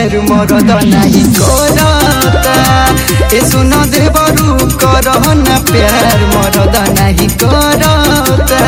भतार मरद नहीं करता। ए सुन देवरू करह न प्यार मरद नहीं करता।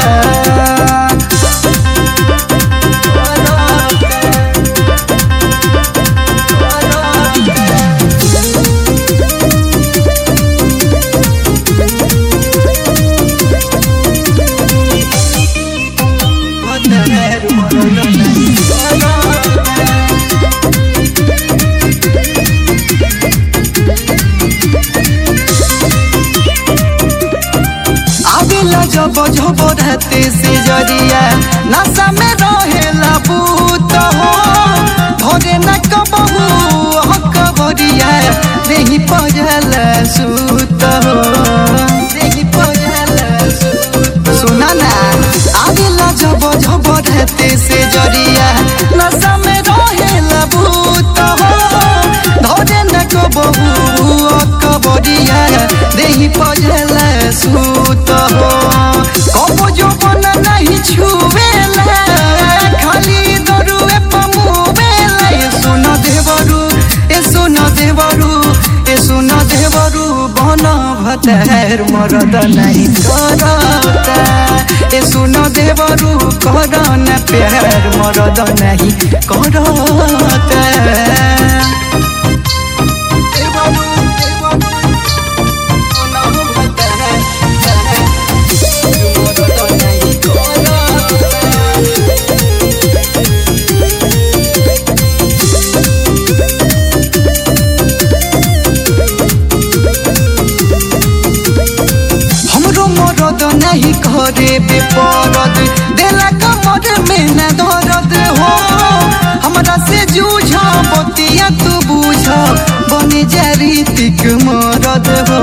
जब जब रहते से जरिया नशा में रहेला भूत हो धरे न कबहू कबरिया देही पजल सूत हो देही पजल सुना ना आवेला जब जब रहते से जरिया नशा में रहेला भूत हो धरे न कबहू कबरिया देही पजल सूत हो। कबो जो बना नहीं छुवेला खाली दरुए पमुवेला। ए सुन देवरू ए सुन देवरू ए सुन देवरू बन भतार मरद नहीं करता। ए सुन देवरू कर न प्यार मरद नहीं करता। नहीं करे बेपरद देला कमर में न दर्द हो। हमरा से जूझ बतिया तू बुझ बने जा रीतिक मरद हो।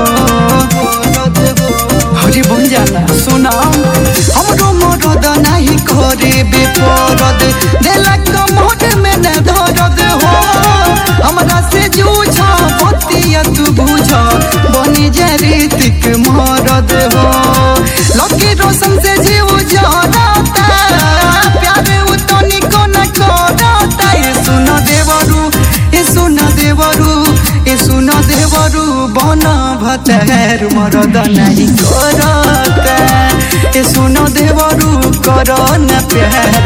हरी बन जाला सुना हमरो मरद नहीं करे बेपरद देला कमर में न दर्द हो। हमरा से जूझ बतिया तू बुझ बने जा रीतिक मरद हो। लकी रोशन से जीव जरता प्यार उतनी को न करता। ए सुन देवरू ए सुन देवरू ए सुन देवरू बन भतार मरद नहीं करता। ए सुन देवरू कर न प्यार